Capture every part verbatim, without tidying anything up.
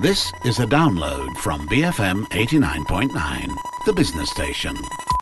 This is a download from B F M eighty-nine point nine, the business station.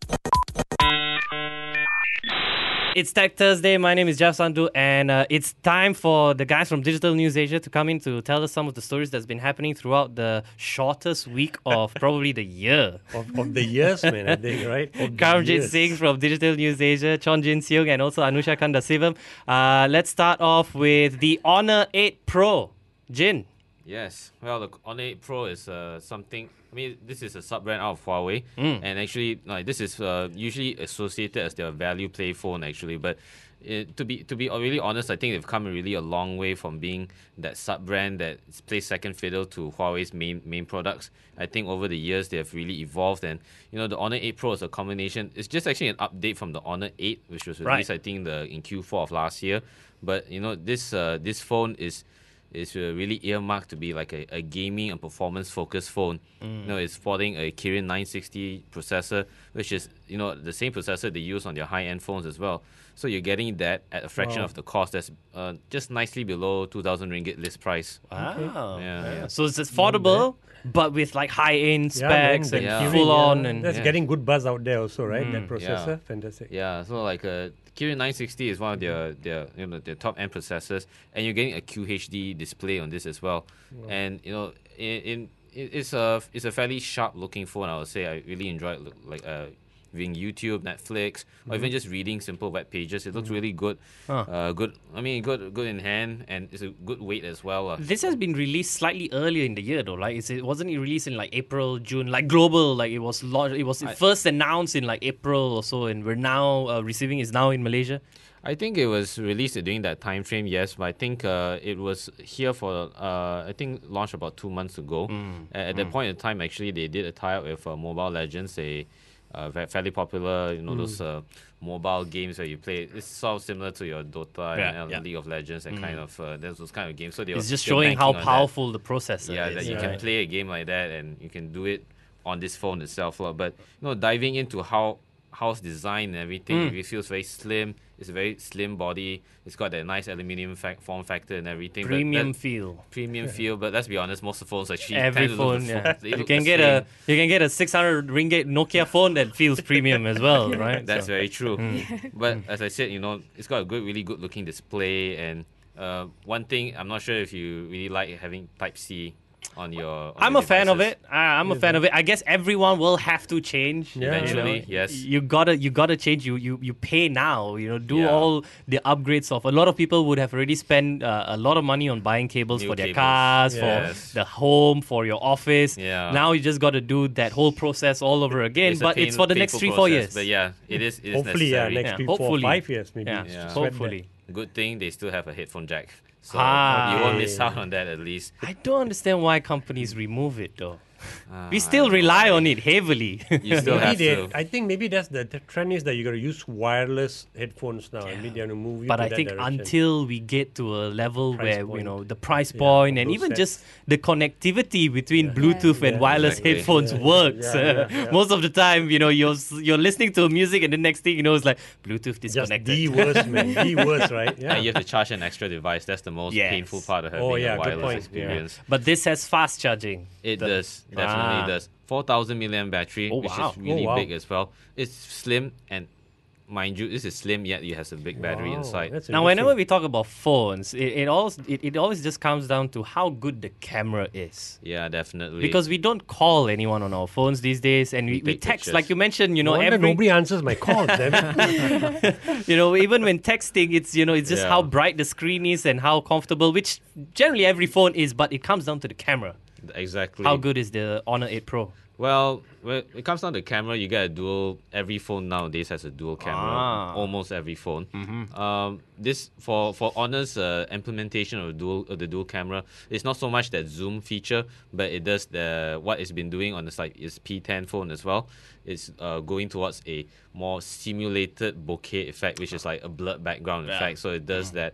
It's Tech Thursday. My name is Jeff Sandhu, and uh, it's time for the guys from Digital News Asia to come in to tell us some of the stories that's been happening throughout the shortest week of probably the year. Of, of the years, man, I think, right? Karamjit Singh from Digital News Asia, Chon Jin Seung, and also Anusha Kandasivam. Uh, let's start off with the Honor eight Pro. Jin. Yes, well, the Honor eight Pro is uh, something. I mean, this is a sub-brand out of Huawei, Mm. and actually, like this is uh, usually associated as their value play phone, actually. But it, to be to be really honest, I think they've come really a long way from being that sub-brand that plays second fiddle to Huawei's main main products. I think over the years they have really evolved, and you know, the Honor eight Pro is a combination. It's just actually an update from the Honor eight, which was released, Right. I think, the in Q four of last year. But you know, this uh, this phone is. is uh, really earmarked to be like a, a gaming and performance-focused phone. Mm. You know, it's sporting a Kirin nine sixty processor, which is, you know, the same processor they use on their high-end phones as well. So you're getting that at a fraction Wow. of the cost. That's uh, just nicely below two thousand ringgit list price. Wow. Yeah, yeah. So it's affordable, but with like high-end Yeah, man, specs the and Yeah. full-on. yeah. and That's Yeah. getting good buzz out there also, right? Mm. That processor, Yeah. fantastic. Yeah, so like uh, Kirin nine sixty is one of their, their you know their top end processors, and you're getting a Q H D display on this as well. And you know, in, in it- it's a it's a fairly sharp looking phone. I would say I really enjoyed look, like uh, viewing YouTube, Netflix, or even just reading simple web pages. It looks really good. Huh. Uh, good. I mean, good good in hand, and it's a good weight as well. Uh. This has been released slightly earlier in the year, though. Like, is it wasn't it released in like April, June, like global? Like it was launched. It was I- first announced in like April or so, and we're now uh, receiving is now in Malaysia. I think it was released during that time frame, yes, but I think uh, it was here for, uh, I think, launched about two months ago. Mm. At, at that point in time, actually, they did a tie-up with uh, Mobile Legends, a uh, fa- fairly popular, you know, those uh, mobile games where you play. It's sort of similar to your Dota Yeah, and uh, yeah. League of Legends and kind of, uh, there's those kind of games. So they It's were, just they were showing how banking on that. powerful the processor Yeah, is. that you right? can play a game like that and you can do it on this phone itself. lah. But you know, diving into how how it's designed and everything, Mm. it feels very slim. It's a very slim body. It's got that nice aluminium fac- form factor and everything. but Premium that- feel. premium feel. But let's be honest, most of the phones actually Every tend to look phone, the yeah. phones. They You look can the get same. a you can get a six hundred ringgit Nokia phone that feels premium as well, right? That's So- very true. Mm. But as I said, you know, it's got a good, really good looking display. And uh, one thing, I'm not sure if you really like having Type C on your. On I'm your a fan of devices. it. I, I'm a fan of it. I guess everyone will have to change. Yeah. Eventually, you know. yes. You gotta, you gotta change. You, you, you pay now. You know, do Yeah. all the upgrades of. A lot of people would have already spent uh, a lot of money on buying cables New for their cables. cars, Yes. for the home, for your office. Yeah. Now you just got to do that whole process all over again. It's a but pain- it's for the next painful three, four process, years. But yeah, it is. It is Hopefully, yeah, necessary. next Yeah, three, four, hopefully. five years maybe. Yeah, Yeah. Sweat hopefully. Good thing they still have a headphone jack. So Ah. you won't miss out on that at least. I don't understand why companies remove it though. Ah, We I still don't know. rely on it heavily. You still Maybe have they, to. I think maybe that's the, the trend is that you got to use wireless headphones now. I mean, they're going to move you But to I that think direction. until we get to a level Price where you point. know the price Yeah, point of and those even sets. just the connectivity between Bluetooth and Yeah, wireless exactly. headphones Yeah, works. yeah, yeah, yeah. Most of the time, you know, you're s- you're listening to music and the next thing you know is like Bluetooth just disconnected. the worst, man. The worst, right? Yeah. And you have to charge an extra device. That's the most Yes. painful part of having Oh, yeah, a good wireless point. experience. But this has fast charging. It The- does, definitely Ah. does. four thousand milliamp battery, Oh, which wow. is really Oh, wow. big as well. It's slim, and mind you, this is slim yet it has a big battery Wow, inside. that's Now, whenever interesting. we talk about phones, it, it always it, it always just comes down to how good the camera is. Yeah, definitely. Because we don't call anyone on our phones these days, and we, We we take text pictures. like you mentioned. You know, No wonder every nobody answers my calls. Damn it. you know, even when texting, it's you know, it's just Yeah. how bright the screen is and how comfortable, which generally every phone is, but it comes down to the camera. exactly. How good is the Honor eight Pro? Well, when it comes down to camera, you get a dual. Every phone nowadays has a dual camera. Ah. Almost every phone. Um, this for for Honor's uh, implementation of dual of the dual camera. It's not so much that zoom feature, but it does the what it's been doing on the side is P ten phone as well. It's uh, going towards a more simulated bokeh effect, which is like a blurred background Yeah. effect. So it does that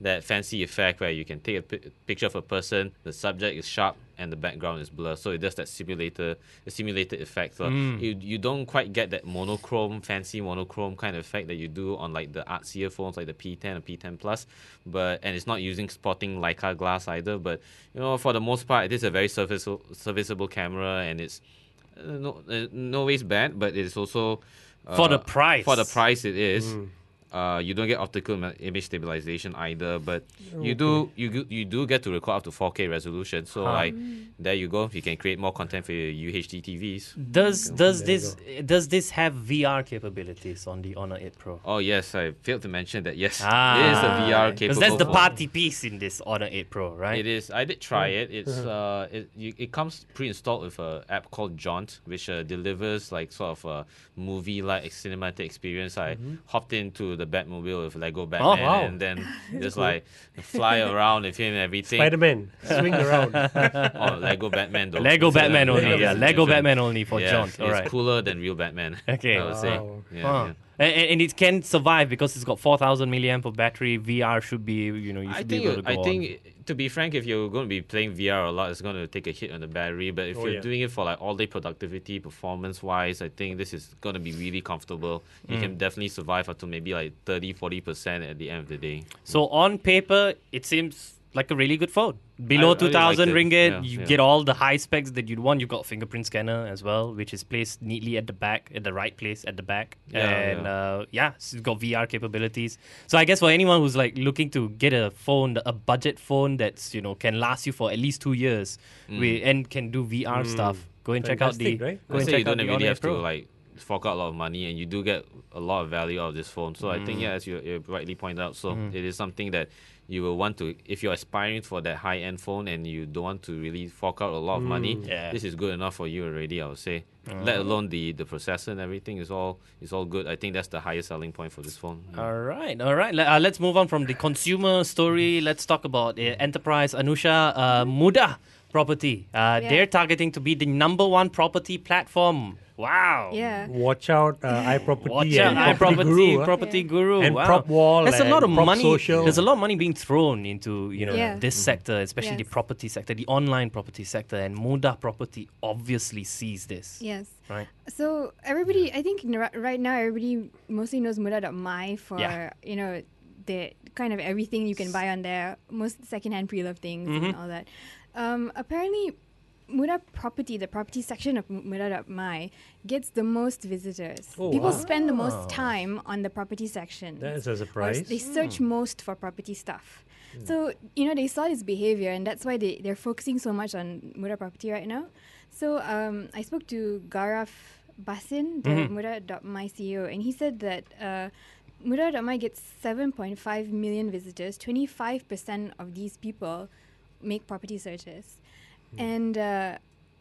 that fancy effect where you can take a pi- picture of a person, the subject is sharp, and the background is blur. So it does that simulator, the simulated effect. So you you don't quite get that monochrome, fancy monochrome kind of effect that you do on like the artsier phones like the P ten or P ten Plus. But and it's not using spotting Leica glass either. But you know, for the most part, it is a very serviceable serviceable camera, and it's uh, no uh, no ways bad, but it is also uh, For the price. For the price, it is. Uh, you don't get optical ima- image stabilization either, but you do you go- you do get to record up to four K resolution. So like there you go, you can create more content for your U H D T Vs. Does does there you this does this have V R capabilities on the Honor eight Pro? Oh yes, I failed to mention that. Yes, Ah. it is a V R capable. Because that's the phone. party piece in this Honor eight Pro, right? It is. I did try it. It's uh, it you, it comes pre-installed with an app called Jaunt, which uh, delivers like sort of a movie-like cinematic experience. I hopped into the Batmobile with Lego Batman, wow. and then just like fly around with him and everything. Spider-Man, swing around. Oh, Lego Batman though. Lego It's, uh, Batman only, Lego yeah. Batman. Lego Batman only for yeah, John. It's All right. cooler than real Batman. Okay. I would say. Wow. Yeah, Huh. yeah. And, and it can survive because it's got four thousand milliamp of battery. V R should be, you know, you should I be think, able to it- go I on. think, to be frank, if you're going to be playing V R a lot, it's going to take a hit on the battery. But if Oh, you're yeah. doing it for like all day productivity, performance wise, I think this is going to be really comfortable. You Mm. can definitely survive up to maybe like thirty, forty percent at the end of the day. So on paper, it seems like a really good phone. Below I- I really two thousand liked it. ringgit, Yeah, you yeah. get all the high specs that you'd want. You've got fingerprint scanner as well, which is placed neatly at the back, at the right place at the back. Yeah, and yeah. Uh, yeah, so it's got V R capabilities. So I guess for anyone who's like looking to get a phone, a budget phone that's, you know, can last you for at least two years wi- and can do V R stuff, go and check out the Fantastic, right? go I and say check you don't out the really Honor have eight Pro. to like fork out a lot of money, and you do get a lot of value out of this phone. So I think, Mm. yeah, as you, you rightly point out, so Mm-hmm. it is something that you will want to, if you're aspiring for that high-end phone and you don't want to really fork out a lot of money, Yeah. this is good enough for you already, I would say. Let alone the, the processor and everything is all is all good. I think that's the highest selling point for this phone. Yeah. All right, all right. Let, uh, let's move on from the consumer story. Let's talk about uh, enterprise. Anusha, uh, Muda Property. Uh, Yeah. They're targeting to be the number one property platform. Wow. Yeah. Watch out, uh, iProperty Watch out, and iProperty, Guru, huh? property Yeah. guru, And wow. Prop Wall There's a lot of and Prop money. Social. There's a lot of money being thrown into you know Yeah. this sector, especially the Yes. property sector, the online property sector, and Muda Property obviously sees this. Yes. Right. So everybody, I think n- right now everybody mostly knows Muda dot my for Yeah. you know the kind of everything you can buy on there, most secondhand pre-loved things and Mhm. all that. Um, apparently, Muda Property, the property section of Muda dot my, gets the most visitors. Oh, People wow. spend the Wow. most time on the property section. That's a Or surprise. s- they search Hmm. most for property stuff. So, you know, they saw this behavior, and that's why they, they're focusing so much on Muda Property right now. So, um, I spoke to Garaf Basin, the Mhm. Muda dot my C E O, and he said that uh, Muda dot my gets seven point five million visitors. twenty-five percent of these people make property searches. And uh,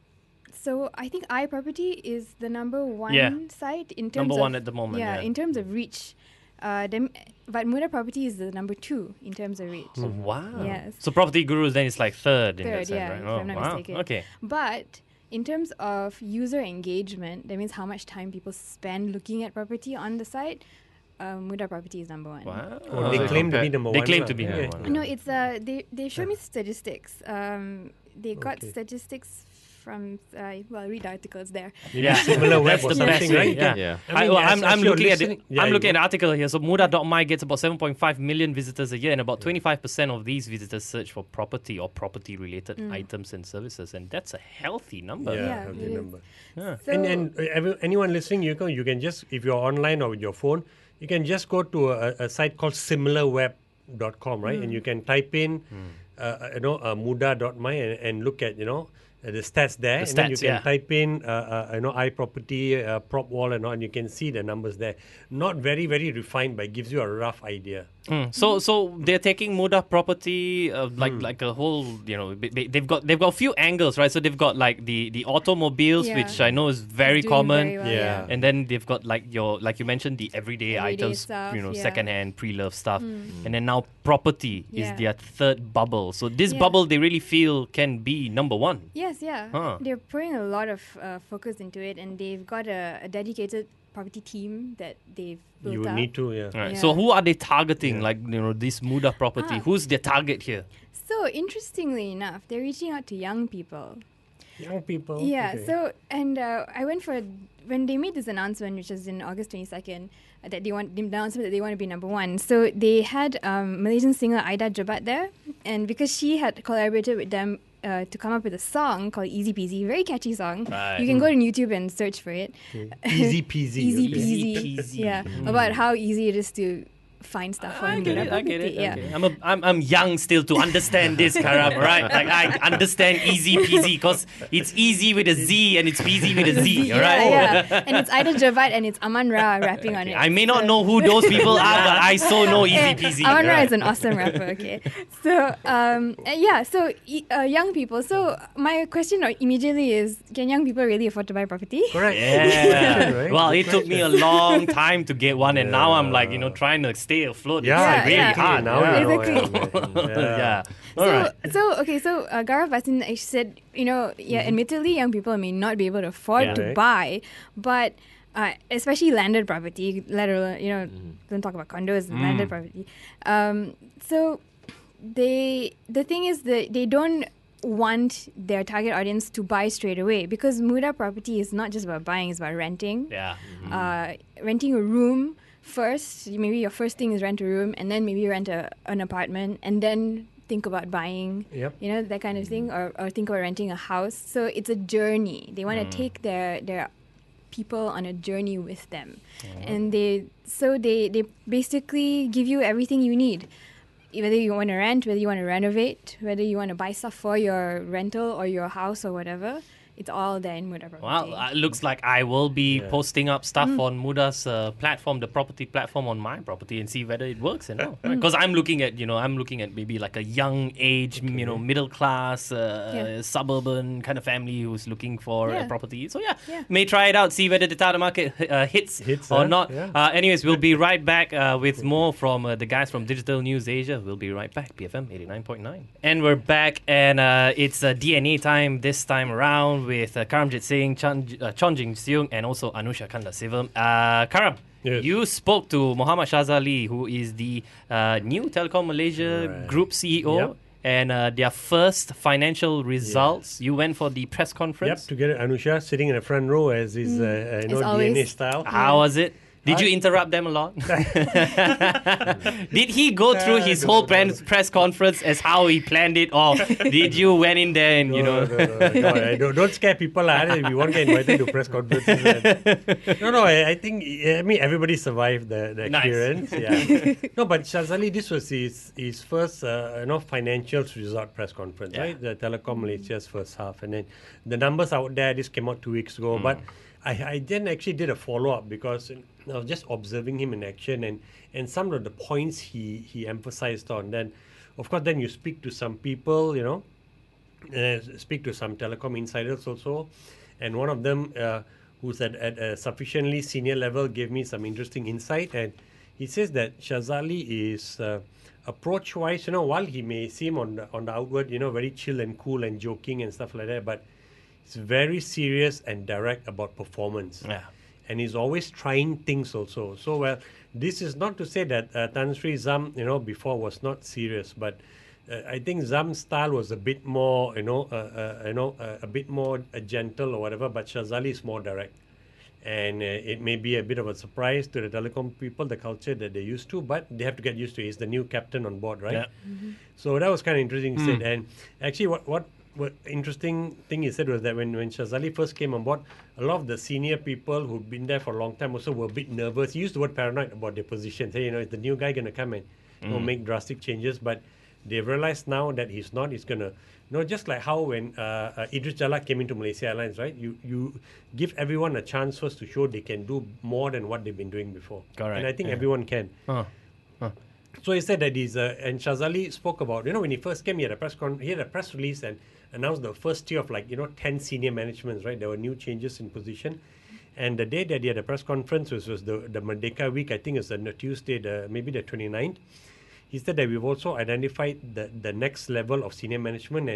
so I think iProperty is the number one Yeah. site in terms Number of one at the moment, yeah. in terms of reach. Uh, them, but Muda Property is the number two in terms of reach. Oh, wow. Yes. So property gurus then it's like third in that Third, sense, yeah, right? if Oh, I'm not wow. mistaken. Okay. But in terms of user engagement, that means how much time people spend looking at property on the site. Um, Muda Property is number one. Wow. Oh, they So claim to be compared- number They one. claim lah. to be number Yeah. one. No, it's uh they they show me statistics. Um, they got Okay. statistics from uh, well, read articles there. Yeah, Similar web that's or the best something, way. right? Yeah, Yeah. I I, mean, well, as- I'm, as I'm you're looking at the, listening- yeah, I'm you looking at go. the article here. So Muda dot my gets about seven point five million visitors a year, and about twenty-five percent of these visitors search for property or property-related items and services, and that's a healthy number. Yeah, Yeah, healthy it is. number. Yeah. So and and uh, every, anyone listening, you can you can just, if you're online or with your phone, you can just go to a, a site called similar web dot com, right? And you can type in, uh, you know, uh, muda dot my and, and look at, you know, uh, the stats there. The and then you stats, can yeah. type in, uh, uh, you know, iProperty, uh, prop wall and all, and you can see the numbers there. Not very, very refined, but it gives you a rough idea. Mm. So, so they're taking Muda Property, uh, like Hmm. like a whole, you know, they- they- they've got they've got a few angles, right? So they've got like the the automobiles, Yeah. which I know is very it's doing common. very well, Yeah. And then they've got like your, like you mentioned, the everyday, Everyday items, stuff, you know, yeah. secondhand, pre-loved stuff. And then now property is Yeah. their third bubble. So this Yeah. bubble they really feel can be number one. Yes, yeah. Huh. They're putting a lot of uh, focus into it, and they've got a, a dedicated property team that they've built You up. need to, yeah. All right. Yeah. So who are they targeting? Yeah. Like, you know, this Muda property. Ah. Who's their target here? So interestingly enough, they're reaching out to young people. Young people. Yeah. okay. So and uh, I went for when they made this announcement, which was in August twenty second, uh, that they want the announcement that they want to be number one. So they had um, Malaysian singer Aida Jebat there, and because she had collaborated with them. Uh, to come up with a song called Easy Peasy, very catchy song. Right. You can go on YouTube and search for it. Easy peasy. Easy okay. peasy. Easy peasy. Yeah, about how easy it is to find stuff for I you. get it. I get it. Yeah. Okay. I'm, a, I'm I'm young still to understand this, Karam. Right? Like I understand easy peasy because it's easy with a Z and it's peasy with a Z. All right. Yeah, yeah. And it's Aida Jebat and it's Aman Ra rapping on it. I may not So- know who those people are, but I so know easy Yeah, peasy. Aman Ra Right. is an awesome rapper. Okay, so um, uh, yeah, so e- uh, young people. So my question immediately is: can young people really afford to buy property? Correct. Yeah. Right? Well, Good it took me a question. long time to get one, and now I'm like, you know, Yeah. trying to stay afloat. Yeah, It's really yeah. hard. Now yeah. you know, Exactly. yeah, yeah. yeah. All So, right. so okay, so uh, Gaurav Basin actually said, you know, yeah, admittedly, young people may not be able to afford Yeah. to Right. buy, but uh, especially landed property, let alone, you know, don't talk about condos, landed property. Um, so they, the thing is that they don't want their target audience to buy straight away because Muda property is not just about buying; it's about renting. Yeah. Uh, renting a room first. Maybe your first thing is rent a room, and then maybe rent a, an apartment, and then think about buying. Yep. You know, that kind of thing, or, or think about renting a house. So it's a journey. They want to take their their people on a journey with them, and they so they they basically give you everything you need. Whether you want to rent, whether you want to renovate, whether you want to buy stuff for your rental or your house or whatever, it's all there in Muda Property. Well, uh, looks like I will be Yeah. posting up stuff Mm. on Muda's uh, platform, the property platform on my property, and see whether it works and all. Mm. Because I'm looking at, you know, I'm looking at maybe like a young age, you know, middle class, uh, Yeah. suburban kind of family who's looking for a Yeah. property. So yeah, Yeah. may try it out, see whether the Tata market uh, hits, Hits, or huh? not. Yeah. Uh, anyways, we'll be right back uh, with more from uh, the guys from Digital News Asia. We'll be right back. B F M eighty-nine point nine. And we're back, and uh, it's uh, D N A time this time around with uh, Karamjit Singh, Chan, uh, Chonjing Seung, and also Anusha Kandasivam. Uh, Karam, Yes. you spoke to Muhammad Shazali, who is the uh, new Telecom Malaysia Right. Group C E O. Yep. And uh, their first financial results. You went for the press Yep, conference. together Anusha sitting in the front row as is uh, uh, you As know D N A always. style. How was it? Did you I- interrupt them a lot? Did he go through Uh, his no, whole no, press, press conference as how he planned it, or did you went in there and you know? No, no, no, no, I don't, don't scare people. lah. We won't get invited to press conferences. and- no, no, I, I think, I mean, everybody survived the, the Nice. experience. Yeah. No, but Shazali, this was his, his first, uh, you know, financials result press conference, Yeah. right? The Telecom Malaysia's first half. And then the numbers out there, this came out two weeks ago. But I, I then actually did a follow-up because I was just observing him in action and, and some of the points he, he emphasized on. Then, of course, then you speak to some people, you know, uh, speak to some telecom insiders also, and one of them uh, who's at, at a sufficiently senior level gave me some interesting insight, and he says that Shazali is uh, approach-wise, you know, while he may seem on the, on the outward, you know, very chill and cool and joking and stuff like that, but he's very serious and direct about performance. Yeah. And he's always trying things also. So, well, this is not to say that uh, Tan Sri Zam, you know, before was not serious, but uh, I think Zam's style was a bit more, you know, uh, uh, you know, uh, a bit more uh, gentle or whatever. But Shazali is more direct, and uh, it may be a bit of a surprise to the telecom people, the culture that they're used to. But they have to get used to it. He's the new captain on board, right? Yeah. So that was kind of interesting. He said, and actually, what what what interesting thing he said was that when when Shazali first came on board, a lot of the senior people who've been there for a long time also were a bit nervous. He used the word paranoid about their position. Say, you know, is the new guy going to come and you know, make drastic changes? But they've realized now that he's not. He's going to, you know, just like how when uh, uh, Idris Jalak came into Malaysia Airlines, right? You you give everyone a chance first to show they can do more than what they've been doing before. Correct, And I think yeah. everyone can. Huh. So he said that he's uh, and Shazali spoke about, you know, when he first came, he had a press con- he had a press release and announced the first tier of like, you know, ten senior managements, right? There were new changes in position. And the day that he had a press conference, which was the, the Merdeka week, I think it's on the Tuesday, the, maybe the twenty-ninth, he said that we've also identified the, the next level of senior management. And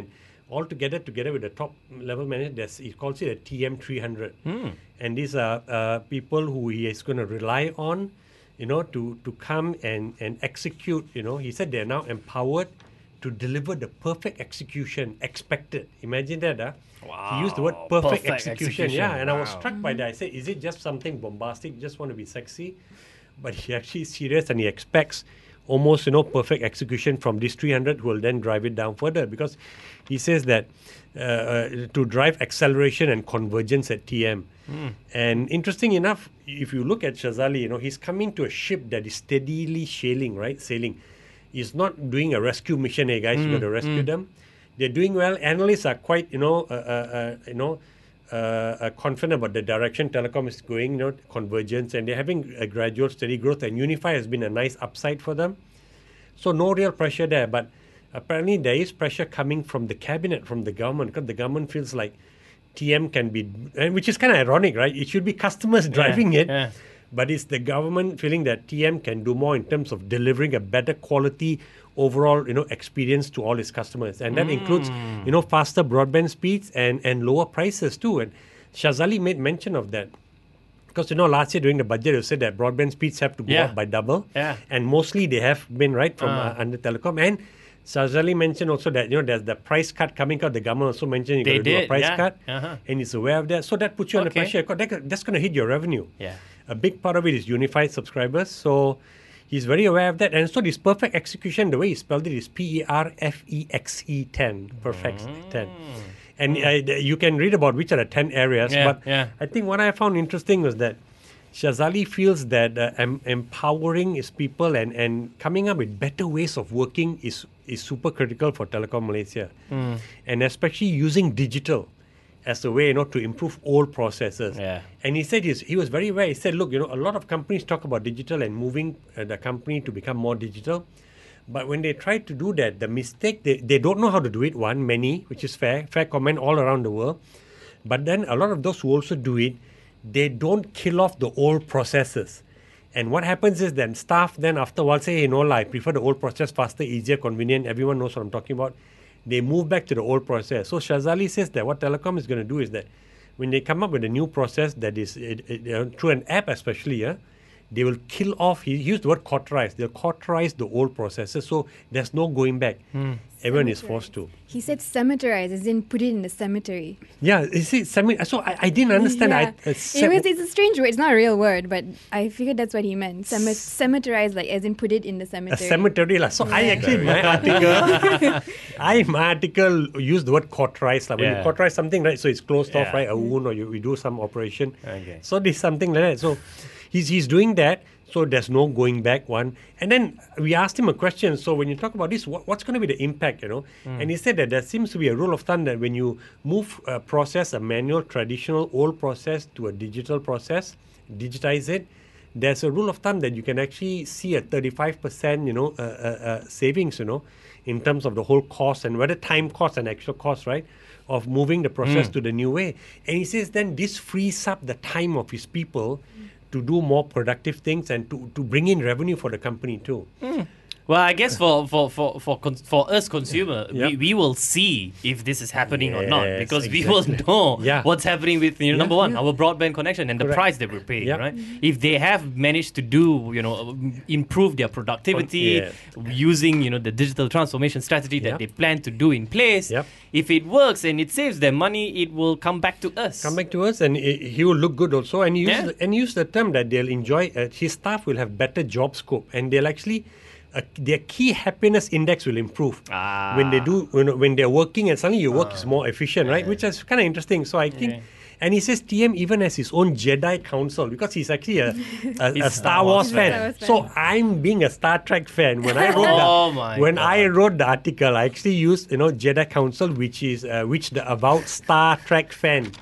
altogether, together with the top level manager, there's, he calls it a T M three hundred. And these are uh, people who he is going to rely on, you know, to, to come and, and execute, you know. He said they're now empowered to deliver the perfect execution expected. Imagine that, huh? He used the word perfect, Perfect execution. execution. Yeah, and I was Wow. struck by that. I said, is it just something bombastic, just want to be sexy? But he actually is serious, and he expects almost, you know, perfect execution from this three hundred, who will then drive it down further, because he says that uh, uh, to drive acceleration and convergence at T M. Hmm. And interesting enough, if you look at Shazali, you know, he's coming to a ship that is steadily sailing, right? Sailing. He's not doing a rescue mission. Hey guys, you got to rescue them. They're doing well. Analysts are quite, you know, uh, uh, uh, you know, uh, uh, confident about the direction telecom is going, you know, convergence, and they're having a gradual, steady growth. And Unify has been a nice upside for them. So no real pressure there. But apparently there is pressure coming from the cabinet, from the government, because the government feels like T M can be, and which is kind of ironic, right? It should be customers driving it. yeah. But it's the government feeling that T M can do more in terms of delivering a better quality overall, you know, experience to all its customers, and that includes, you know, faster broadband speeds and and lower prices too. And Shazali made mention of that, because, you know, last year during the budget, it said that broadband speeds have to go Yeah. up by double, Yeah. and mostly they have been right from Ah. uh, under telecom. And Shazali mentioned also that, you know, there's the price cut coming out. The government also mentioned you got They to do a did, price yeah. cut, Uh-huh. and he's aware of that. So that puts you under Okay. pressure. That- That's going to hit your revenue. Yeah. A big part of it is unified subscribers. So he's very aware of that. And so this perfect execution, the way he spelled it is P E R F E X E ten. Perfect Mm. ten. And uh, th- you can read about which are the ten areas. Yeah, but yeah. I think what I found interesting was that Shazali feels that uh, em- empowering his people and, and coming up with better ways of working is, is super critical for Telecom Malaysia. Mm. And especially using digital as a way, you know, to improve old processes. Yeah. And he said he's, he was very aware. He said, look, you know, a lot of companies talk about digital and moving uh, the company to become more digital. But when they try to do that, the mistake, they, they don't know how to do it, one, many, which is fair, fair comment all around the world. But then a lot of those who also do it, they don't kill off the old processes. And what happens is then staff then after a while say, hey, no, I prefer the old process, faster, easier, convenient. Everyone knows what I'm talking about. They move back to the old process. So Shazali says that what telecom is going to do is that when they come up with a new process that is it, it, uh, through an app especially, yeah, they will kill off, he used the word cauterize, they'll cauterize the old processes, so there's no going back. Everyone is forced to. He said cemeterize, as in put it in the cemetery. Yeah, you see, semi- so I, I didn't understand. Yeah. I, uh, it sem- was, it's a strange word. It's not a real word, but I figured that's what he meant. Cem- cemeterize, like as in put it in the a cemetery. cemetery. La. So I actually, my article, I, my article used the word cauterize. La. When Yeah. you cauterize something, right, so it's closed off, Yeah. right, a wound, or you, you do some operation. Okay. So this something like that. So he's, he's doing that. So there's no going back, one. And then we asked him a question. So when you talk about this, what, what's going to be the impact, you know? And he said that there seems to be a rule of thumb that when you move a process, a manual, traditional, old process to a digital process, digitize it, there's a rule of thumb that you can actually see a thirty-five percent, you know, uh, uh, uh, savings, you know, in terms of the whole cost and whether time cost and actual cost, right, of moving the process to the new way. And he says then this frees up the time of his people to do more productive things and to, to bring in revenue for the company too. Well, I guess for for for for, cons- for us consumer, Yep. we, we will see if this is happening or not, Yes, because we exactly. will know Yeah. what's happening with, you know, Yeah, number one, yeah. our broadband connection and the Correct. price that we're paying, Yep. right? If they have managed to do, you know, improve their productivity Yes. using, you know, the digital transformation strategy that Yep. they plan to do in place, Yep. if it works and it saves them money, it will come back to us. Come back to us, and he he will look good also. And use Yeah. the, and use the term that they'll enjoy. Uh, his staff will have better job scope, and they'll actually uh, their key happiness index will improve Ah. when they do when, when they're working, and suddenly your work is more efficient, right? Which is kind of interesting. So I think. Yeah. And he says T M even has his own Jedi Council because he's actually a, a, He's a Star Wars fan. Star Wars fan. So I'm being a Star Trek fan. When I wrote Oh the, my when God. I wrote the article, I actually used you know Jedi Council, which is uh, which the avowed Star Trek fan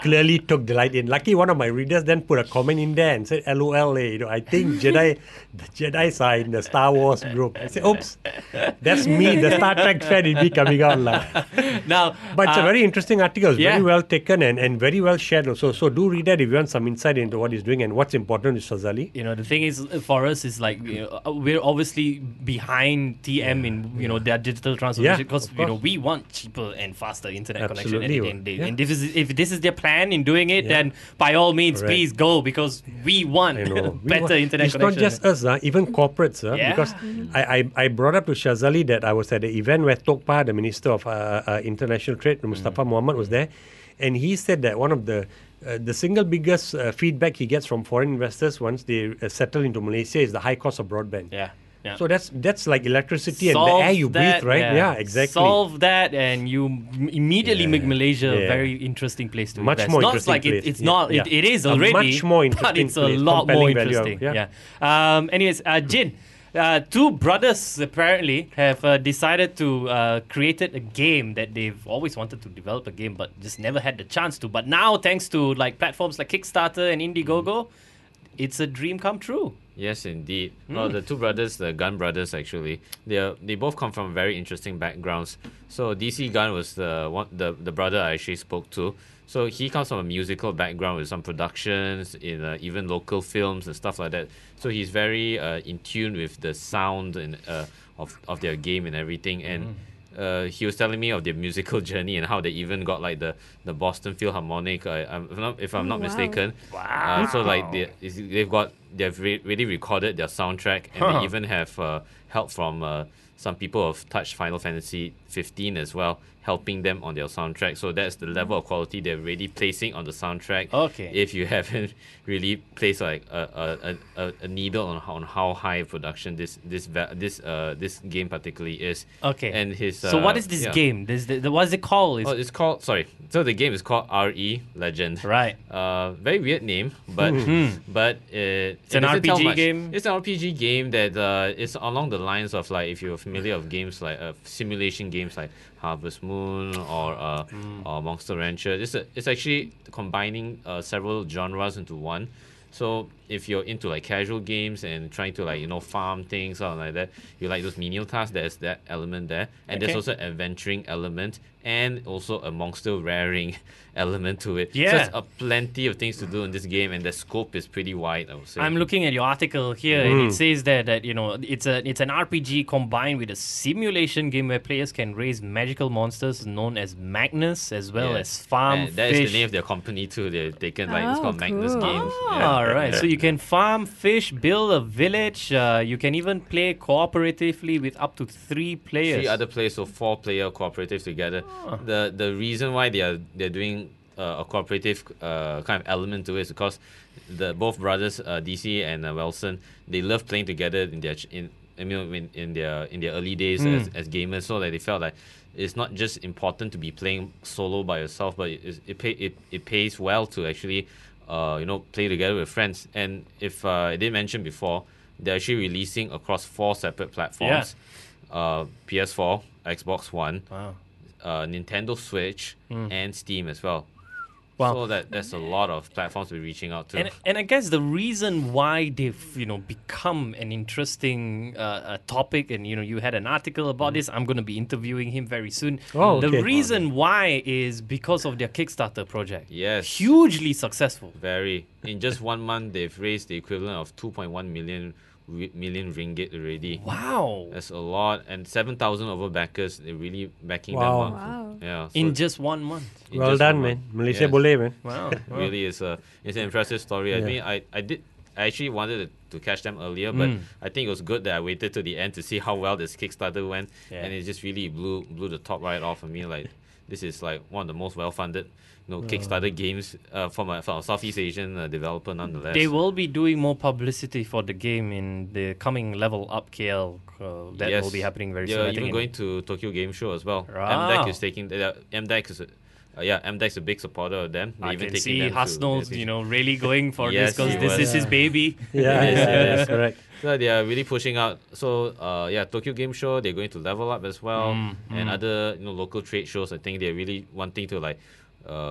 clearly took delight in. Lucky one of my readers then put a comment in there and said, "LOL, eh, you know, I think Jedi, the Jedi's are in the Star Wars group." I said, "Oops, that's me, the Star Trek fan in me coming out lah." Now, But it's a uh, very interesting article. It's yeah. very well taken and, and very well shared also. So do read that if you want some insight into what he's doing and what's important to Shazali. you know, the thing is, uh, for us, is like, you know, uh, we're obviously behind T M in, you know, their digital transformation Yeah, because, of you know, course. we want cheaper and faster internet connection. Absolutely, And, and, they- yeah. and if, this is, if this is their plan in doing it, Yeah. then by all means, Correct. please go, because we want You know, we better want- internet it's connection. not just us, uh, even corporates. Uh, Yeah. Because I, I, I brought up to Shazali that I was at the event where Tokpa, the Minister of uh, uh, International Trade, Mustafa Mohamad, was there. And he said that one of the uh, the single biggest uh, feedback he gets from foreign investors once they uh, settle into Malaysia is the high cost of broadband. Yeah. Yeah. So that's that's like electricity Solve and the air you that, breathe, right? Yeah, exactly. Solve that, and you m- immediately Yeah, make Malaysia a yeah. very interesting place to Much invest. more not interesting like it, place. it's Yeah, not. yeah. It, it is A already, much more but interesting it's a place, lot more compelling value, interesting. yeah. Yeah. Um. Anyways, uh, Jin. Uh, two brothers apparently have uh, decided to uh, created a game that they've always wanted to develop a game, but just never had the chance to. But now, thanks to like platforms like Kickstarter and Indiegogo, it's a dream come true. Yes, indeed. Well, the two brothers, the Gunn brothers, actually, they are, they both come from very interesting backgrounds. So D C Gunn was the one, the the brother I actually spoke to. So he comes from a musical background with some productions in uh, even local films and stuff like that. So he's very uh, in tune with the sound and uh, of of their game and everything. And uh, he was telling me of their musical journey and how they even got like the, the Boston Philharmonic. I, I'm, if I'm not, if I'm Oh, not wow. mistaken. Wow. Uh, so like they, is- they've got they've re- really recorded their soundtrack, and Huh. they even have uh, help from uh, some people who have touched Final Fantasy fifteen as well, helping them on their soundtrack. So that's the level of quality they're really placing on the soundtrack. Okay. If you haven't really placed like a a, a, a needle on how, on how high production this this va- this uh this game particularly is. Okay. And his so uh, what is this yeah. game? This the, the, what is it called? It's, Oh, it's called sorry. So the game is called R E Legend. Right. Uh, very weird name, but but it, it's an R P G game? It's an R P G game that uh, is along the lines of like if you're familiar of games like uh, simulation games like Harvest Moon or uh, or Monster Rancher. It's a, it's actually combining uh, several genres into one. So if you're into like casual games and trying to like you know farm things or like that, you like those menial tasks. There's that element there, and Okay. there's also an adventuring element and also a monster raring element to it. Yeah. so it's a plenty of things to do in this game, and the scope is pretty wide. I would say. I'm looking at your article here, and it says that that you know it's a it's an R P G combined with a simulation game where players can raise magical monsters known as Magnus, as well Yeah. as farm And that is fish. the name of their company too. They've taken like it's Oh, called Magnus cool. Games. Ah, all right. So you can farm fish, build a village. Uh, you can even play cooperatively with up to three players. Three other players, so four player cooperative together. The the reason why they are they're doing uh, a cooperative uh, kind of element to it is because the both brothers uh, D C and uh, Wilson, they love playing together in their ch- in I mean in, in their in their early days as, as gamers. So that they felt like it's not just important to be playing solo by yourself, but it it pay, it, it pays well to actually uh, you know play together with friends. And if uh, I did mention before, they're actually releasing across four separate platforms. Uh, P S four, Xbox One, Wow. uh, Nintendo Switch, and Steam as well. Wow. So that there's a lot of platforms we're reaching out to. And, and I guess the reason why they've you know become an interesting uh, uh, topic, and you know you had an article about this. I'm going to be interviewing him very soon. Oh, The okay. reason why is because of their Kickstarter project. Yes. Hugely successful. Very. In just one month, they've raised the equivalent of two point one million ri- million ringgit already. Wow. That's a lot, and seven thousand over backers. They're really backing Wow. them up. Wow. Yeah. so In just one month. in Well just done, one man. month. Malaysia Yes. boleh, man. Wow. wow. Really is a it's an impressive story. I Yeah. mean, I, I did I actually wanted to catch them earlier, but Mm. I think it was good that I waited to the end to see how well this Kickstarter went, Yeah. and it just really blew blew the top right off of me. Like this is like one of the most well funded, you know, Kickstarter games uh, from a from a Southeast Asian uh, developer, nonetheless. They will be doing more publicity for the game in the coming level up K L. Uh, that Yes. will be happening very They're soon. I even think in- going to Tokyo Game Show as well. Wow. M D E C is taking uh, M D E C is. Uh, yeah, M D E C is a big supporter of them. They're I even can taking see them to Hasnol's, their you know, really going for Yes, this because he this was. is his baby. Yeah, It is, yeah, it yeah, is. correct. So they are really pushing out. So uh, yeah, Tokyo Game Show, they're going to Level Up as well, Mm, and other you know local trade shows. I think they're really wanting to like uh,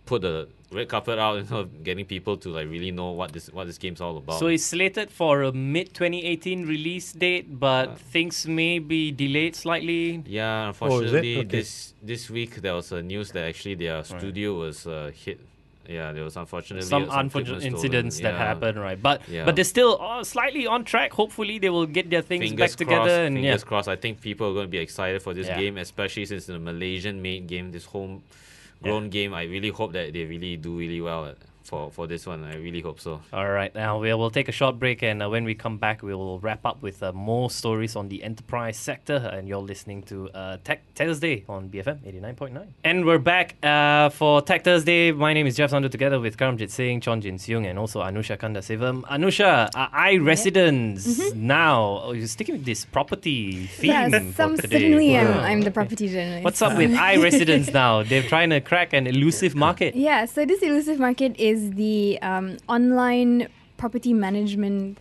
put the red carpet out and sort of getting people to like really know what this what this game's all about. So it's slated for a mid twenty eighteen release date, but Uh, things may be delayed slightly. yeah, Oh, unfortunately, Okay. this this week there was a news that actually their studio was uh, hit. Yeah, there was unfortunately Some some unfortunate equipment incidents stolen. that Yeah. happen, right? But Yeah. but they're still uh, slightly on track. Hopefully, they will get their things Fingers back together. crossed, And fingers yeah, crossed. I think people are going to be excited for this Yeah. game, especially since it's a Malaysian-made game. This home-grown game. I really hope that they really do really well at, for for this one. I really hope so. all right. Now we will take a short break, and uh, when we come back, we will wrap up with uh, more stories on the enterprise sector. And you're listening to uh, Tech Thursday on B F M eighty-nine point nine. And we're back uh, for Tech Thursday. My name is Jeff Sandu, together with Karamjit Singh, Chon Jin Seung, and also Anusha Kandasevam. Anusha, uh, iResidence now. Oh, you're sticking with this property theme Yes, for some today. certainly am. Wow. I'm the property journalist. What's up with iResidence now? They're trying to crack an elusive market. Yeah, so this elusive market is the um, online property management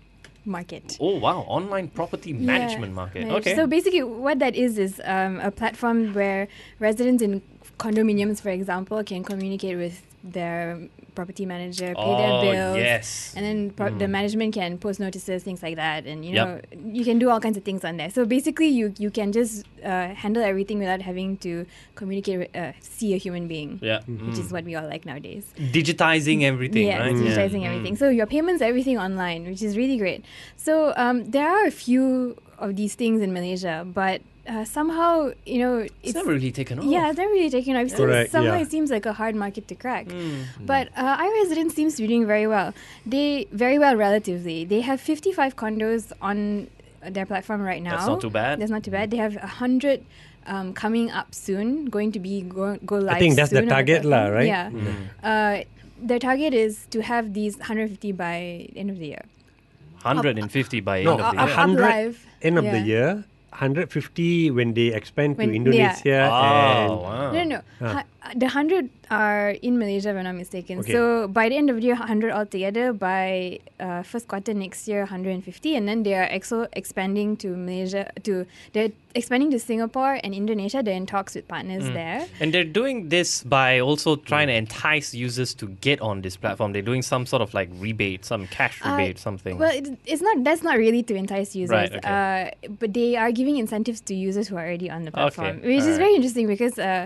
market. Oh wow, online property management Yeah, market. manage- Okay. So basically, what that is is um, a platform where residents in condominiums, for example, can communicate with their property manager, pay oh their bills, yes. and then pro- the management can post notices, things like that, and you Yep. know you can do all kinds of things on there. So basically, you you can just uh, handle everything without having to communicate, with, uh, see a human being, Yeah. which Mm. is what we all like nowadays. Digitizing everything, Yeah, right? it's Yeah. digitizing Mm. everything. So your payments, everything online, which is really great. So um, there are a few of these things in Malaysia, but uh, somehow you know It's, it's never really taken off. yeah, it's not really taken off. Still, Correct, somehow yeah. it seems like a hard market to crack. Mm. But uh, iResidence seems to be doing very well. They very well relatively. They have fifty-five condos on their platform right now. That's not too bad. That's not too bad. They have a hundred um, coming up soon. Going to be go, go live. I think that's the soon on target lah, platform. right? Yeah. Uh, their target is to have these one hundred fifty by the end of the year. one hundred fifty by No, end of the up- year. up hundred live. end of Yeah. the year, one hundred fifty when they expand to When- Indonesia Oh, and wow. No, no, no. Ah. Hu- the hundred are in Malaysia, if I'm not mistaken. Okay. So by the end of the year, hundred altogether. By uh, first quarter next year, hundred and fifty, and then they are exo expanding to Malaysia. To they're expanding to Singapore and Indonesia. They're in talks with partners there. And they're doing this by also trying to entice users to get on this platform. They're doing some sort of like rebate, some cash Uh, rebate, something. Well, it, it's not. That's not really to entice users. Right, okay. uh, but they are giving incentives to users who are already on the platform, Okay, which is alright. very interesting because uh,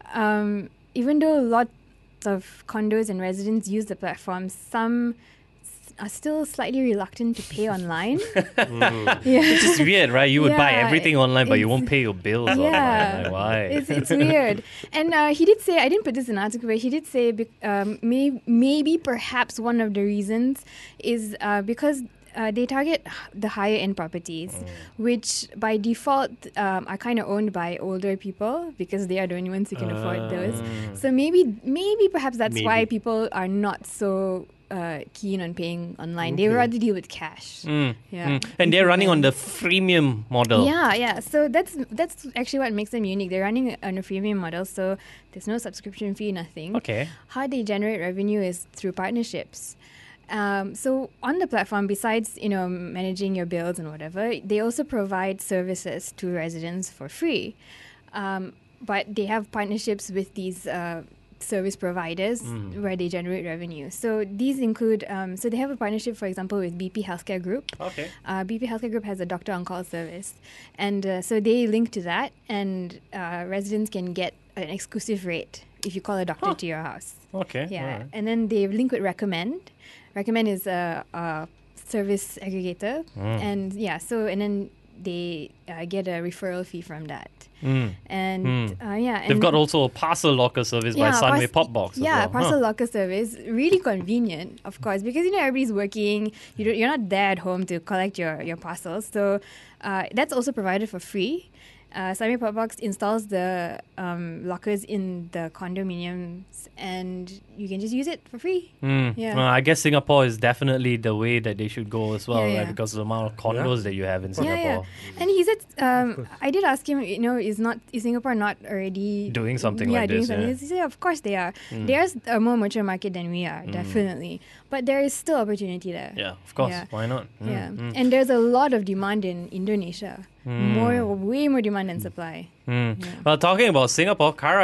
um, even though lots of condos and residents use the platform, some s- are still slightly reluctant to pay online. yeah. It's just weird, right? You would buy Yeah, everything online, but you it's- won't pay your bills Yeah. online. Like, why? It's, it's weird. And uh, he did say, I didn't put this in the article, but he did say bec- um, may- maybe perhaps one of the reasons is uh, because uh, they target h- the higher end properties, which by default um, are kind of owned by older people because they are the only ones who can afford those. So maybe, maybe perhaps that's why Maybe. people are not so uh, keen on paying online. They would Okay. rather deal with cash. Mm, Yeah. mm. And they're running on the freemium model. Yeah, yeah. So that's that's actually what makes them unique. They're running on a freemium model, so there's no subscription fee, nothing. Okay. How they generate revenue is through partnerships. Um, so on the platform, besides you know managing your bills and whatever, they also provide services to residents for free. Um, but they have partnerships with these uh, service providers where they generate revenue. So these include, um, so they have a partnership, for example, with B P Healthcare Group. Okay. Uh, B P Healthcare Group has a doctor on call service, and uh, so they link to that, and uh, residents can get an exclusive rate if you call a doctor to your house. Okay. Yeah, alright. and then they link with Recommend. Recommend is a, a service aggregator, Mm. and yeah, so and then they uh, get a referral fee from that, Mm. and Mm. uh, yeah, They've and got also a parcel locker service by Sunway parc- Popbox. as Yeah, well. parcel Huh. locker service, really convenient, of course, because you know everybody's working. You don't, you're not there at home to collect your your parcels, so uh, that's also provided for free. Uh, Sunway Popbox installs the um, lockers in the condominiums, and you can just use it for free. Mm. Yeah. Well, I guess Singapore is definitely the way that they should go as well, Yeah, right? yeah. Because of the amount of condos that you have in Yeah, Singapore. yeah. And he said, um, I did ask him, you know, is not is Singapore not already Doing something yeah, like doing this, Something. yeah. Mm. He said, of course they are. They are a more mature market than we are, definitely. But there is still opportunity there. Yeah, of course. Yeah. Why not? Mm, Yeah, mm, and there's a lot of demand in Indonesia. More, way more demand than supply. mm. Yeah. Well, talking about Singapore, Karam,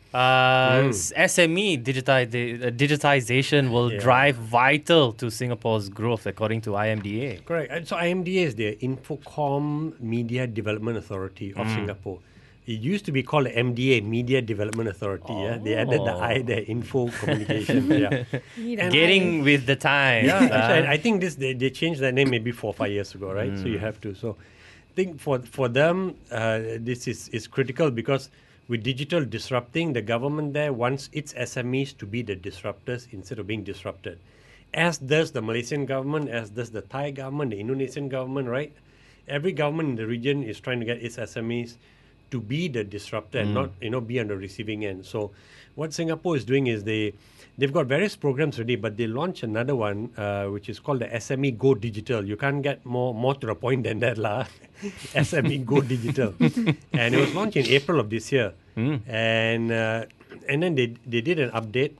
Uh, Mm. s- S M E digiti- uh, digitization will Yeah. drive vital to Singapore's growth, according to I M D A. Correct. And so I M D A is the Infocom Media Development Authority of Singapore. It used to be called the M D A, Media Development Authority. Yeah, they added the I there, Info Communications. Yeah, You need a And- Getting with the times. yeah. uh. Actually, I, I think this they, they changed their name maybe four or five years ago, right? So you have to. So, I think for for them, uh, this is is critical because with digital disrupting, the government there wants its S M Es to be the disruptors instead of being disrupted. As does the Malaysian government, as does the Thai government, the Indonesian government, right? Every government in the region is trying to get its S M Es to be the disruptor and not, you know, be on the receiving end. So what Singapore is doing is they they've got various programs already, but they launched another one uh, which is called the S M E Go Digital. You can't get more more to the point than that, lah. S M E Go Digital, and it was launched in April of this year, and uh, and then they they did an update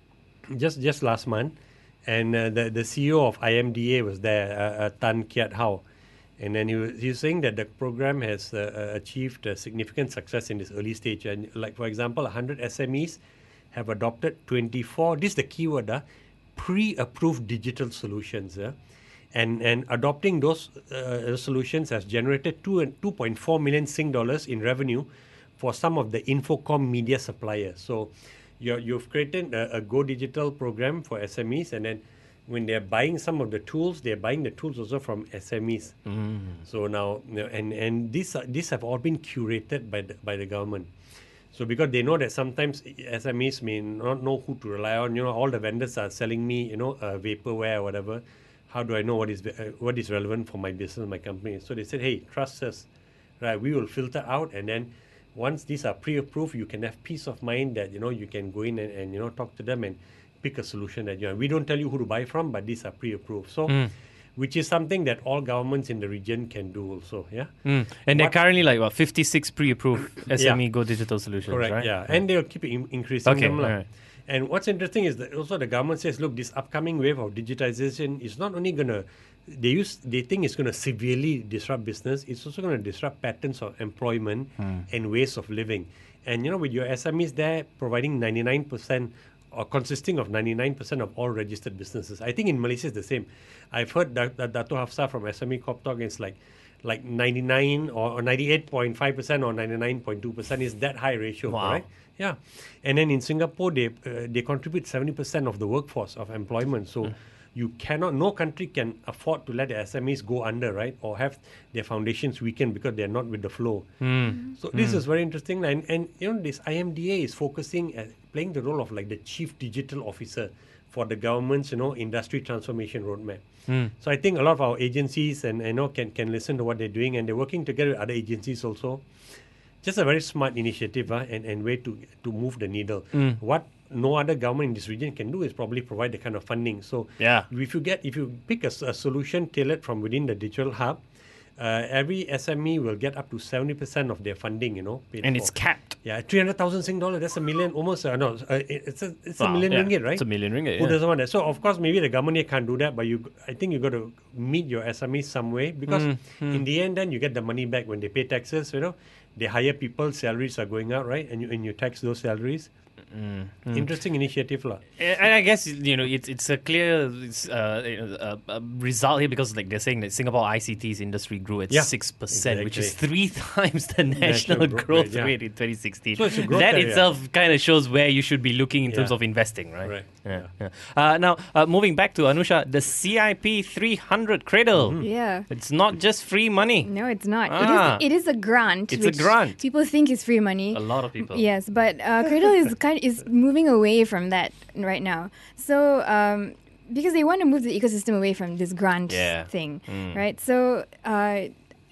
just just last month, and uh, the the C E O of I M D A was there, uh, uh, Tan Kiat Hao. And then he was, he was saying that the program has uh, uh, achieved uh, significant success in this early stage. And like, for example, one hundred S M Es have adopted twenty-four, this is the keyword, uh, pre-approved digital solutions. Uh, and, and adopting those uh, solutions has generated two, two point four million Sing dollars in revenue for some of the Infocom media suppliers. So you're, you've created a, a Go Digital program for S M Es, and then when they're buying some of the tools, they're buying the tools also from S M Es. Mm. So now, you know, and and these are, these have all been curated by the, by the government. So because they know that sometimes S M Es may not know who to rely on. You know, all the vendors are selling me, you know, uh, vaporware or whatever. How do I know what is uh, what is relevant for my business, my company? So they said, hey, trust us, right? We will filter out, and then once these are pre-approved, you can have peace of mind that, you know, you can go in and, and you know, talk to them and pick a solution that you want. We don't tell you who to buy from, but these are pre-approved. So, mm. which is something that all governments in the region can do also, yeah? Mm. And they're What- currently like, what, fifty-six pre-approved S M E Yeah. Go Digital solutions, Correct, right? yeah. And they'll keep in- increasing Okay, them. lah. alright. And what's interesting is that also the government says, look, this upcoming wave of digitization is not only going to, they use, they think it's going to severely disrupt business, it's also going to disrupt patterns of employment and ways of living. And, you know, with your S M Es there providing ninety-nine percent or consisting of ninety-nine percent of all registered businesses. I think in Malaysia it's the same. I've heard that, that Dato Hafsah from S M E Corp Talk is like like ninety-nine or, or ninety-eight point five percent or ninety-nine point two percent is that high ratio, Wow. correct? Yeah. And then in Singapore, they uh, they contribute seventy percent of the workforce of employment. So mm. you cannot, no country can afford to let the S M Es go under, right? Or have their foundations weakened because they're not with the flow. Mm. So this is very interesting. And, and you know, this I M D A is focusing at playing the role of like the chief digital officer for the government's, you know, industry transformation roadmap. Mm. So I think a lot of our agencies and you know can, can listen to what they're doing, and they're working together with other agencies also. Just a very smart initiative uh, and, and way to to move the needle. Mm. What no other government in this region can do is probably provide the kind of funding. So Yeah. if you get if you pick a, s- a solution tailored from within the digital hub, uh, every S M E will get up to seventy percent of their funding. You know, paid And for. it's capped. Yeah, three hundred thousand Sing dollars. That's a million, almost. Uh, no, uh, it- it's a it's a Wow, million yeah. ringgit, right? It's a million ringgit, Who yeah. doesn't want that? So of course, maybe the government here can't do that, but you, I think you got to meet your S M Es some way because Mm, in the end, then you get the money back when they pay taxes. You know, they hire people, salaries are going out, right? And you and you tax those salaries. Mm, Interesting initiative, lah. And and I guess you know it's it's a clear it's, uh, you know, uh, uh, result here because like they're saying that Singapore I C T's industry grew at Yeah, six percent, which is exactly. three times the national, National growth growth rate, yeah. rate in twenty sixteen. So it's a growth that area. itself kind of shows where you should be looking in terms Yeah. of investing, right? Right, Yeah. yeah. Uh, now uh, moving back to Anusha, the C I P three hundred Cradle. Mm-hmm. Yeah. It's not just free money. No, it's not. Ah. It is. It is a grant. It's a which grant. People think is free money. A lot of people. Yes, but uh, Cradle is kind is moving away from that right now. So um, because they want to move the ecosystem away from this grant Yeah. thing, Mm. right? So uh,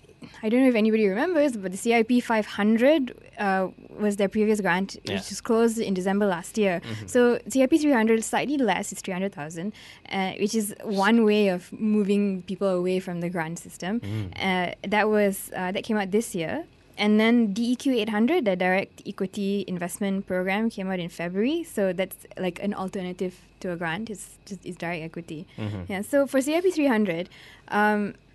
I don't know if anybody remembers, but the C I P five hundred uh, was their previous grant, Yeah. which was closed in December last year. Mm-hmm. So C I P three hundred is slightly less, it's three hundred thousand, uh, which is one way of moving people away from the grant system. Mm. Uh, that was uh, that came out this year. And then D E Q eight hundred, the direct equity investment program, came out in February. So that's like an alternative to a grant. It's just it's direct equity. Mhm. Yeah. So for C I P three hundred, um,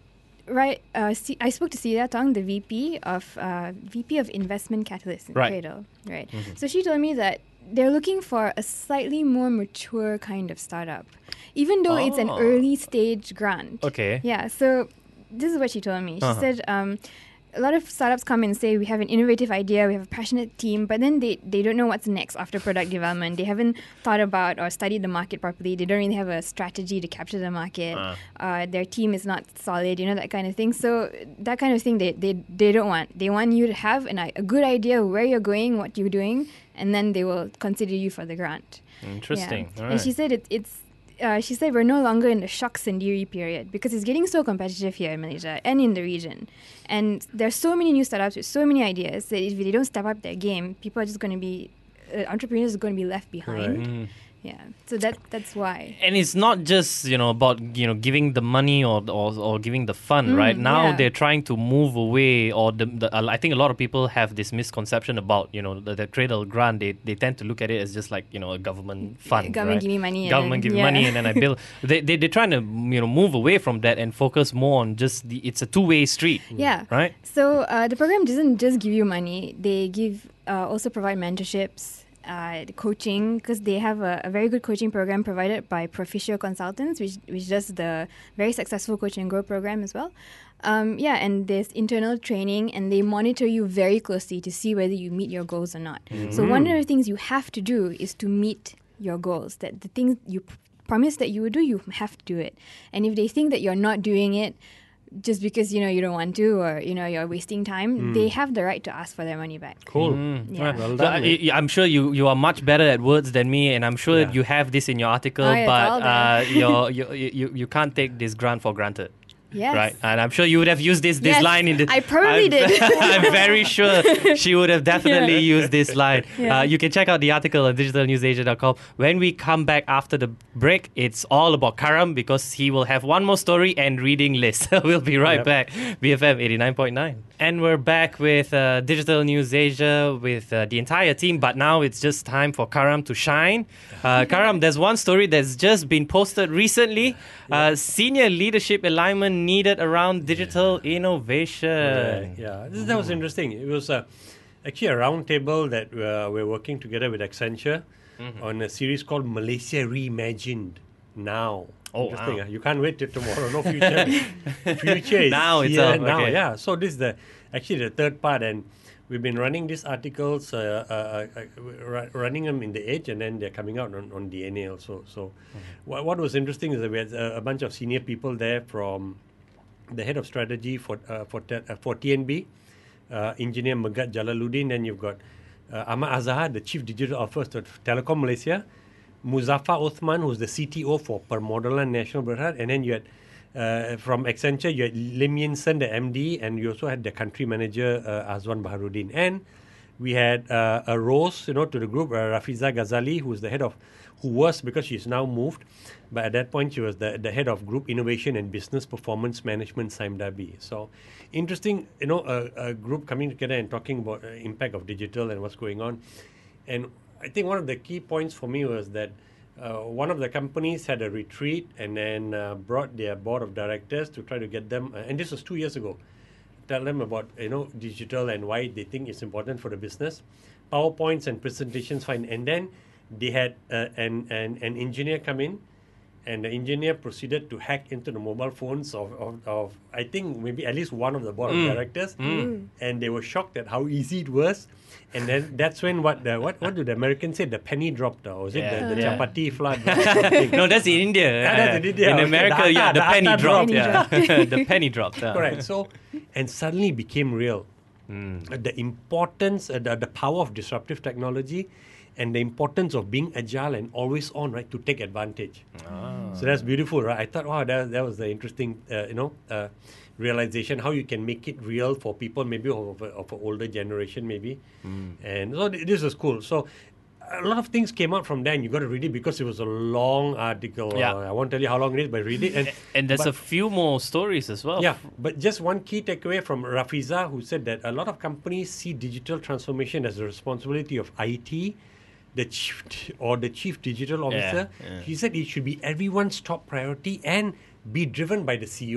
right, uh, C- I spoke to Celia Tong, the V P of uh, V P of Investment Catalyst in Right. Cradle. Right. So she told me that they're looking for a slightly more mature kind of startup, even though it's an Oh. early stage grant. Okay. Yeah. So this is what she told me. She Uh-huh. said um, a lot of startups come and say we have an innovative idea, we have a passionate team, but then they, they don't know what's next after product development. They haven't thought about or studied the market properly. They don't really have a strategy to capture the market. Uh. Uh, their team is not solid, you know, that kind of thing. So that kind of thing they, they, they don't want. They want you to have an, i- a good idea of where you're going, what you're doing, and then they will consider you for the grant. Interesting. Yeah. All And she right. said it, it's uh, she said we're no longer in the shocks and fury period because it's getting so competitive here in Malaysia and in the region. And there's so many new startups with so many ideas that if they don't step up their game, people are just going to be, uh, entrepreneurs are going to be left behind. Right. Mm. Yeah. So that that's why. And it's not just, you know, about, you know, giving the money or or, or giving the fund, Mm, right? Now yeah. they're trying to move away, or the, the uh, I think a lot of people have this misconception about, you know, the, the Cradle grant. They they tend to look at it as just like, you know, a government fund. Government right? give me money and Government then- give me yeah. money and then I build. They, they, they're trying to, you know, move away from that and focus more on just the, it's a two-way street. Yeah. Right? So uh, the program doesn't just give you money. They give uh, also provide mentorships, uh, coaching, because they have a, a very good coaching program provided by Proficio Consultants, which which does the very successful Coach and Grow program as well. Um, yeah, and there's internal training, and they monitor you very closely to see whether you meet your goals or not. So one of the things you have to do is to meet your goals. That the things you p- promise that you would do, you have to do it. And if they think that you're not doing it just because, you know, you don't want to, or, you know, you're wasting time, they have the right to ask for their money back. Cool. Mm. Yeah. Right. Well So, done, I, mate. I- I'm sure you, you are much better at words than me, and I'm sure Yeah. that you have this in your article, Oh, yeah, it's all but there. uh, you're, you, you, you can't take this grant for granted. Yes. Right, and I'm sure you would have used this this Yes, line in the. I probably I'm, did. I'm very sure she would have definitely Yeah. used this line. Yeah. Uh, you can check out the article on digital news asia dot com. When we come back after the break, it's all about Karam because he will have one more story and reading list. We'll be right Yep. back. B F M eighty-nine point nine. And we're back with uh, Digital News Asia with uh, the entire team, but now it's just time for Karam to shine. Uh, Karam, there's one story that's just been posted recently. Uh, senior leadership alignment needed around digital innovation. Right, yeah, this, that was interesting. It was uh, actually a round table that uh, we're working together with Accenture on a series called Malaysia Reimagined Now. Oh, interesting. wow. huh? You can't wait till tomorrow. No future. Future is Now here itself, now. okay. Yeah. So this is the actually the third part, and we've been running these articles, uh, uh, uh, ru- running them in the Edge, and then they're coming out on, on D N A also. So, what, what was interesting is that we had a, a bunch of senior people there from the head of strategy for uh, for te- uh, for T N B, uh, engineer Megat Jalaluddin. Then you've got uh, Ahmad Azhar, the chief digital officer of Telekom Malaysia, Muzaffar Othman, who's the C T O for Permodalan National Berhad, and then you had uh, from Accenture, you had Lim Yin Sen, the M D, and you also had the country manager uh, Azwan Baharuddin, and we had uh, a rose, you know, to the group, uh, Rafiza Ghazali, who's the head of, who was, because she's now moved, but at that point she was the, the head of Group Innovation and Business Performance Management, Saimdabi. So, interesting, you know, a, a group coming together and talking about uh, impact of digital and what's going on. And I think one of the key points for me was that uh, one of the companies had a retreat and then uh, brought their board of directors to try to get them, uh, and this was two years ago, tell them about, you know, digital and why they think it's important for the business, PowerPoints and presentations, fine. And then they had uh, an, an an engineer come in, and the engineer proceeded to hack into the mobile phones of, of, of I think maybe at least one of the board of directors, and they were shocked at how easy it was. And then that's when what the what what do the Americans say, the penny dropped, or was it Yeah. the, the Yeah. chapati flood? or something? No, that's in India. Ah, that's in India, In okay. America, The yeah, atta- the, the penny atta dropped. dropped. Yeah, the penny dropped. yeah. Correct. So, and suddenly became real. Uh, the importance, uh, the, the power of disruptive technology, and the importance of being agile and always on, right, to take advantage. So that's beautiful, right? I thought, wow, that, that was the interesting, uh, you know, uh, realization how you can make it real for people, maybe of, a, of an older generation, maybe. And so th- this was cool. So a lot of things came out from there, and you got to read it because it was a long article. Yeah. Uh, I won't tell you how long it is, but read it. And And there's but- a few more stories as well. yeah, but just one key takeaway from Rafiza, who said that a lot of companies see digital transformation as the responsibility of I T, the chief or the chief digital officer. yeah. She said it should be everyone's top priority and be driven by the C E O.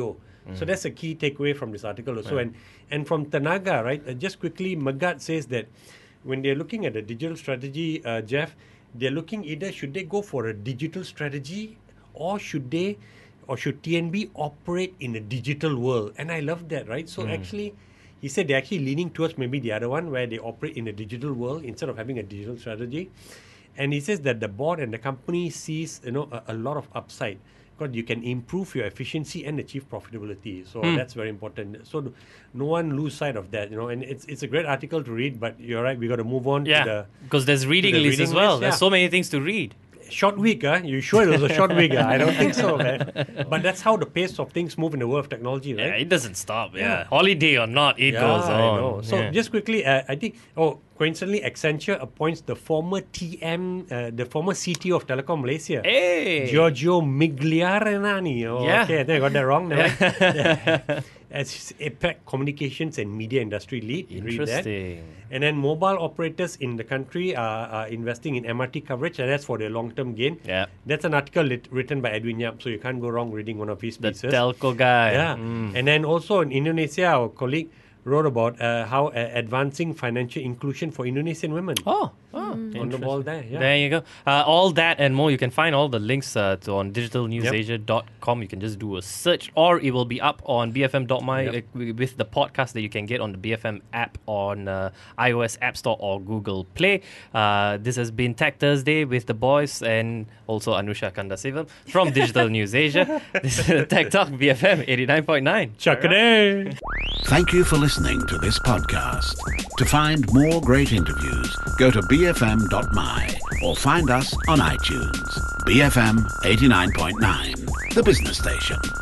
So that's a key takeaway from this article also. And and from Tenaga, right, uh, just quickly, Megat says that when they're looking at the digital strategy, uh, Jeff, they're looking either should they go for a digital strategy or should they, or should T N B operate in a digital world? And I love that, right? So actually, he said they're actually leaning towards maybe the other one where they operate in a digital world instead of having a digital strategy. And he says that the board and the company sees, you know, a, a lot of upside because you can improve your efficiency and achieve profitability. So that's very important. So no one lose sight of that, you know. And it's it's a great article to read, but you're right, we got to move on to Yeah, the because there's reading the lists as reading well. list, There's yeah. so many things to read. short week, huh? You sure it was a short week? Huh? I don't think so, man. But that's how the pace of things move in the world of technology, right? Yeah, it doesn't stop. Yeah. Yeah. Holiday or not, it Yeah, goes on. I know. So Yeah. just quickly, uh, I think, oh, coincidentally, Accenture appoints the former T M, uh, the former C T O of Telecom Malaysia, Hey! Giorgio Migliarenani. Oh, Yeah. okay, I think I got that wrong. Never mind. As his APAC Communications and Media Industry Lead. Read that. Interesting. And then mobile operators in the country are, are investing in M R T coverage, and that's for their long-term gain. Yeah. That's an article lit, written by Edwin Yap, so you can't go wrong reading one of his The pieces. telco guy. Yeah. Mm. And then also in Indonesia, our colleague wrote about uh, how uh, advancing financial inclusion for Indonesian women. Oh, oh On the ball there, yeah. There you go. Uh, all that and more. You can find all the links uh, to on digital news asia dot com. You can just do a search, or it will be up on b f m dot my Yep. uh, with the podcast that you can get on the B F M app on uh, iOS App Store or Google Play. Uh, this has been Tech Thursday with the boys and also Anusha Kandasivam from Digital News Asia. This is Tech Talk B F M eighty-nine point nine. Chakade! Thank you for listening to this podcast. To find more great interviews, go to b f m dot m y or find us on iTunes. B F M eighty-nine point nine, the business station.